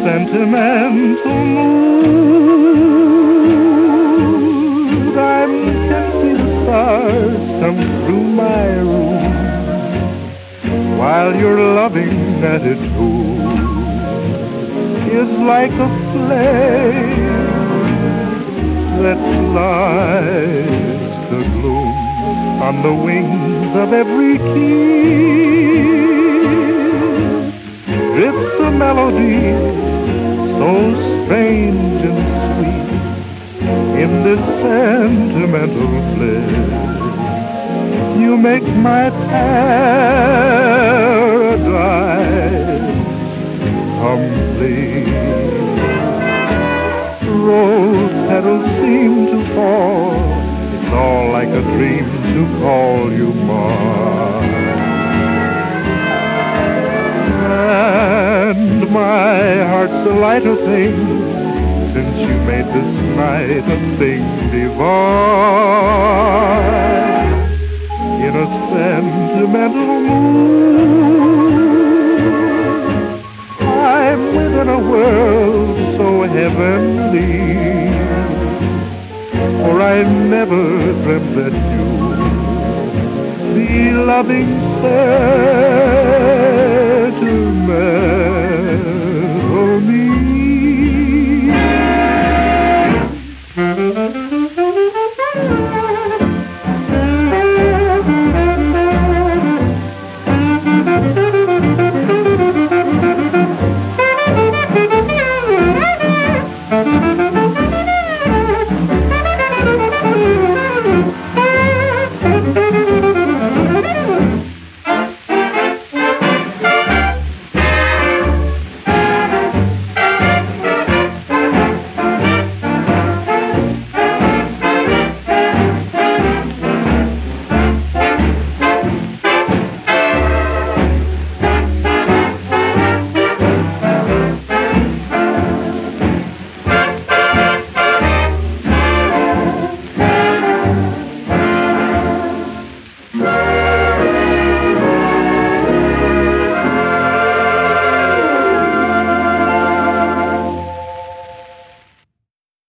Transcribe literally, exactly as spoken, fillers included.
sentimental mood. I can see the stars come through my room while your loving attitude is like a flame that flies to gloom on the wings of every kiss. It's a melody so strange and sweet in this sentimental bliss. You make my paradise complete. Rose petals seem to fall. It's all like a dream to call you mine. And my heart's a lighter thing since you made this night a thing divine. In a sentimental mood, I'm within a world so heavenly, for I never dreamt that you'd be loving, sir.